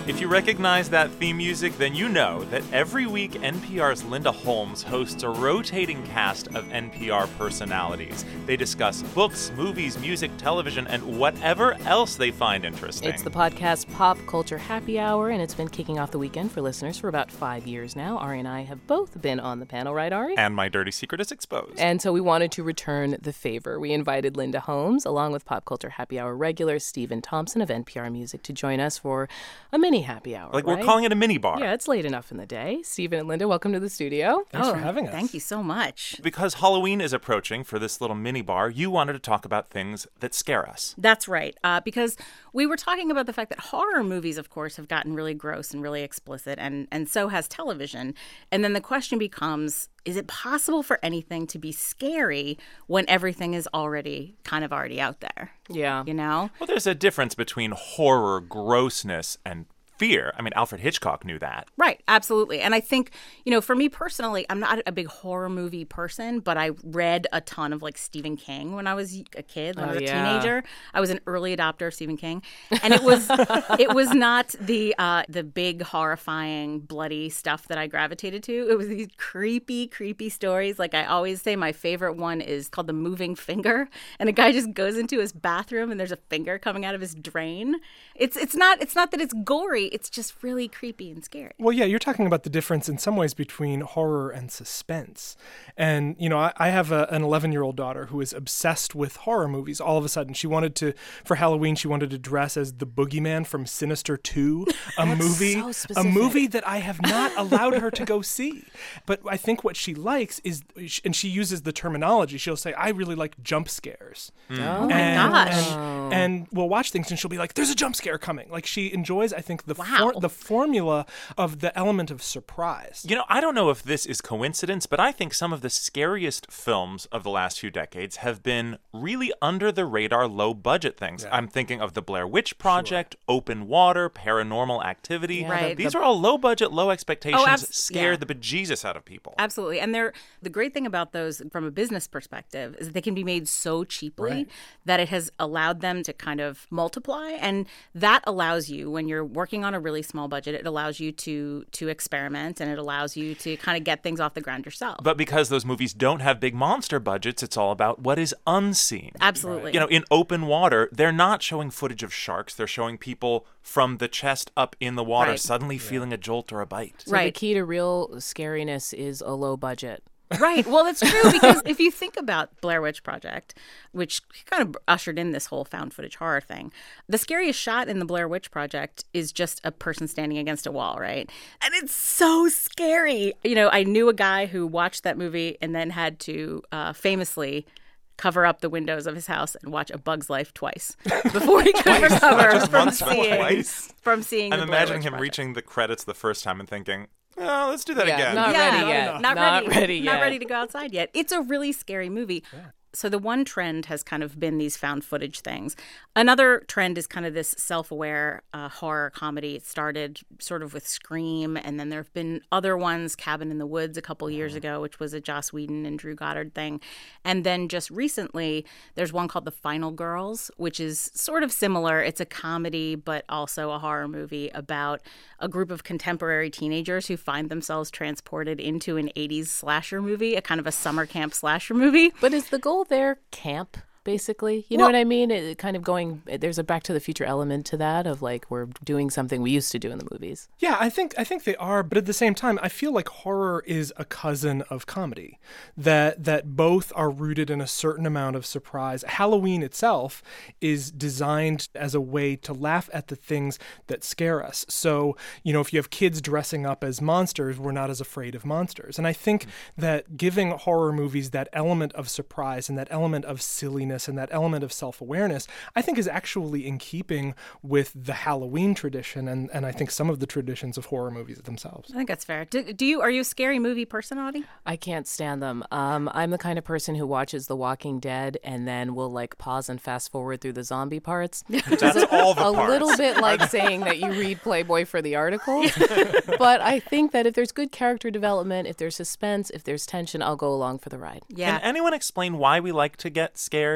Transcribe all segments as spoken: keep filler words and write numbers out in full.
If you recognize that theme music, then you know that every week N P R's Linda Holmes hosts a rotating cast of N P R personalities. They discuss books, movies, music, television, and whatever else they find interesting. It's the podcast Pop Culture Happy Hour, and it's been kicking off the weekend for listeners for about five years now. Ari and I have both been on the panel, right, Ari? And my dirty secret is exposed. And so we wanted to return the favor. We invited Linda Holmes, along with Pop Culture Happy Hour regular Stephen Thompson of N P R Music, to join us for a mini happy hour. Like, right? we're calling it a mini bar. Yeah, it's late enough in the day. Stephen and Linda, welcome to the studio. Thanks oh, for having us. Thank you so much. Because Halloween is approaching for this little mini bar, you wanted to talk about things that scare us. That's right. Uh, because we were talking about the fact that horror movies, of course, have gotten really gross and really explicit, and, and so has television. And then the question becomes, is it possible for anything to be scary when everything is already kind of already out there? Yeah. You know? Well, there's a difference between horror, grossness, and fear. I mean, Alfred Hitchcock knew that. Right, absolutely. And I think, you know, for me personally, I'm not a big horror movie person, but I read a ton of like Stephen King when I was a kid, when oh, I was a yeah. teenager. I was an early adopter of Stephen King. And it was it was not the uh, the big, horrifying, bloody stuff that I gravitated to. It was these creepy, creepy stories. Like I always say, my favorite one is called The Moving Finger. And a guy just goes into his bathroom and there's a finger coming out of his drain. It's it's not it's not that it's gory. It's just really creepy and scary. Well, yeah, you're talking about the difference in some ways between horror and suspense. And, you know, I, I have a, an eleven-year-old daughter who is obsessed with horror movies. All of a sudden, she wanted to, for Halloween, she wanted to dress as the boogeyman from Sinister two, a movie, so a specific. movie that I have not allowed her to go see. But I think what she likes is, and she uses the terminology, she'll say, I really like jump scares. Mm. Oh, my and, gosh. And, and we'll watch things and she'll be like, there's a jump scare coming. Like she enjoys, I think, the Wow. for, the formula of the element of surprise. You know, I don't know if this is coincidence, but I think some of the scariest films of the last few decades have been really under-the-radar, low-budget things. Yeah. I'm thinking of The Blair Witch Project, sure. Open Water, Paranormal Activity. Yeah, right. These the... are all low-budget, low expectations, oh, abs- scare yeah. the bejesus out of people. Absolutely. And they're the great thing about those from a business perspective is that they can be made so cheaply right. that it has allowed them to kind of multiply. And that allows you, when you're working on a really small budget, it allows you to to experiment and it allows you to kind of get things off the ground yourself. But because those movies don't have big monster budgets, it's all about what is unseen. Absolutely. Right. You know, in Open Water, they're not showing footage of sharks. They're showing people from the chest up in the water right. suddenly yeah. feeling a jolt or a bite. So right. the key to real scariness is a low budget. Right. Well, that's true because if you think about Blair Witch Project, which kind of ushered in this whole found footage horror thing, the scariest shot in the Blair Witch Project is just a person standing against a wall, right? And it's so scary. You know, I knew a guy who watched that movie and then had to uh, famously cover up the windows of his house and watch A Bug's Life twice before he could recover from seeing, twice. from seeing I'm the Blair imagining Witch him Project. reaching the credits the first time and thinking, oh, let's do that yeah, again. Not yeah, ready no, yet. Not, Not ready. ready yet. Not ready to go outside yet. It's a really scary movie. Yeah. So the one trend has kind of been these found footage things. Another trend is kind of this self-aware uh, horror comedy. It started sort of with Scream, and then there have been other ones, Cabin in the Woods a couple years ago, which was a Joss Whedon and Drew Goddard thing. And then just recently, there's one called The Final Girls, which is sort of similar. It's a comedy, but also a horror movie about a group of contemporary teenagers who find themselves transported into an eighties slasher movie, a kind of a summer camp slasher movie. But is the goal there camp, basically? You know well, what I mean? It kind of going, there's a Back to the Future element to that of like we're doing something we used to do in the movies. Yeah, I think I think they are, but at the same time, I feel like horror is a cousin of comedy, that that both are rooted in a certain amount of surprise. Halloween itself is designed as a way to laugh at the things that scare us. So, you know, if you have kids dressing up as monsters, we're not as afraid of monsters. And I think mm-hmm. that giving horror movies that element of surprise and that element of silliness and that element of self-awareness, I think is actually in keeping with the Halloween tradition and, and I think some of the traditions of horror movies themselves. I think that's fair. Do, do you, are you a scary movie personality? I can't stand them. Um, I'm the kind of person who watches The Walking Dead and then will like pause and fast forward through the zombie parts. That's all the a parts. little bit like saying that you read Playboy for the articles. But I think that if there's good character development, if there's suspense, if there's tension, I'll go along for the ride. Yeah. Can anyone explain why we like to get scared?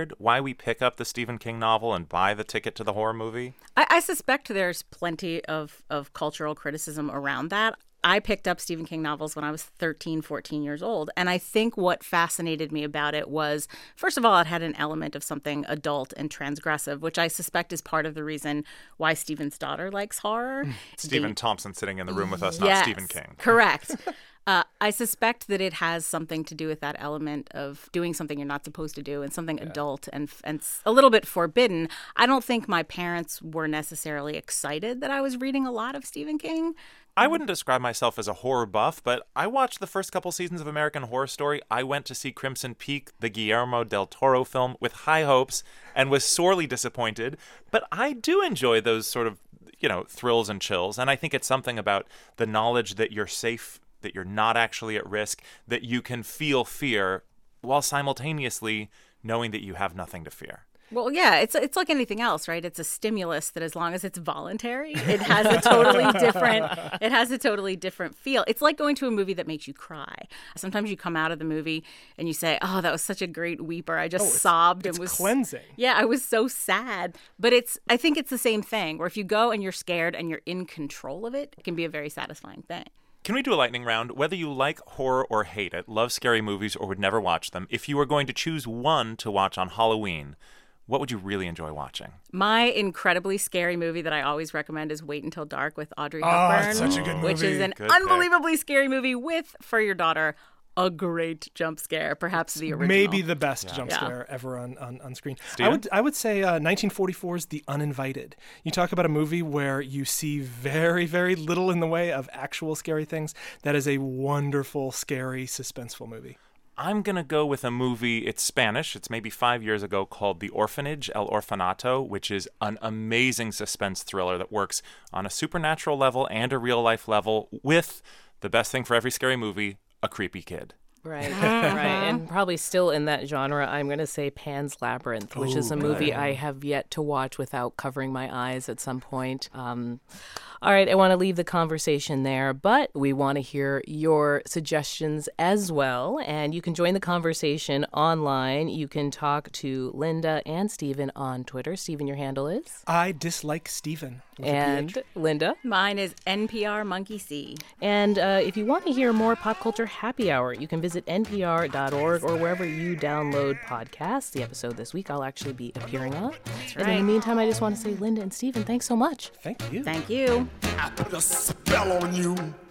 inspired? Why we pick up the Stephen King novel and buy the ticket to the horror movie? I, I suspect there's plenty of, of cultural criticism around that. I picked up Stephen King novels when I was thirteen, fourteen years old. And I think what fascinated me about it was, first of all, it had an element of something adult and transgressive, which I suspect is part of the reason why Stephen's daughter likes horror. Stephen they, Thompson sitting in the room with us, not yes, Stephen King. Correct. Uh, I suspect that it has something to do with that element of doing something you're not supposed to do and something yeah. adult and and a little bit forbidden. I don't think my parents were necessarily excited that I was reading a lot of Stephen King. I wouldn't describe myself as a horror buff, but I watched the first couple seasons of American Horror Story. I went to see Crimson Peak, the Guillermo del Toro film, with high hopes and was sorely disappointed. But I do enjoy those sort of, you know, thrills and chills. And I think it's something about the knowledge that you're safe, that you're not actually at risk, that you can feel fear while simultaneously knowing that you have nothing to fear. Well, yeah, it's it's like anything else, right? It's a stimulus that as long as it's voluntary, it has a totally different it has a totally different feel. It's like going to a movie that makes you cry. Sometimes you come out of the movie and you say, "Oh, that was such a great weeper. I just oh, it's, sobbed it's and was cleansing." Yeah, I was so sad. But it's I think it's the same thing where if you go and you're scared and you're in control of it, it can be a very satisfying thing. Can we do a lightning round? Whether you like horror or hate it, love scary movies or would never watch them, if you were going to choose one to watch on Halloween, what would you really enjoy watching? My incredibly scary movie that I always recommend is Wait Until Dark with Audrey Oh, Hepburn. it's such a good movie. Which is an Good unbelievably pick. scary movie with, for your daughter, a great jump scare, perhaps the original. Maybe the best Yeah. jump Yeah. scare ever on, on, on screen. Steven? I would I would say uh, nineteen forty-four's The Uninvited. You talk about a movie where you see very, very little in the way of actual scary things. That is a wonderful, scary, suspenseful movie. I'm going to go with a movie, it's Spanish, it's maybe five years ago, called The Orphanage, El Orfanato, which is an amazing suspense thriller that works on a supernatural level and a real-life level with, the best thing for every scary movie, a creepy kid. Right, right. And probably still in that genre, I'm going to say Pan's Labyrinth, which Ooh, is a movie good. I have yet to watch without covering my eyes at some point. Um, all right, I want to leave the conversation there, but we want to hear your suggestions as well. And you can join the conversation online. You can talk to Linda and Stephen on Twitter. Stephen, your handle is? I dislike Stephen. with a P H. And Linda? Mine is N P R Monkey C. And uh, if you want to hear more Pop Culture Happy Hour, you can visit N P R dot org or wherever you download podcasts. The episode this week I'll actually be appearing on. That's And right. in the meantime, I just want to say, Linda and Stephen, thanks so much. Thank you. Thank you. I put a spell on you.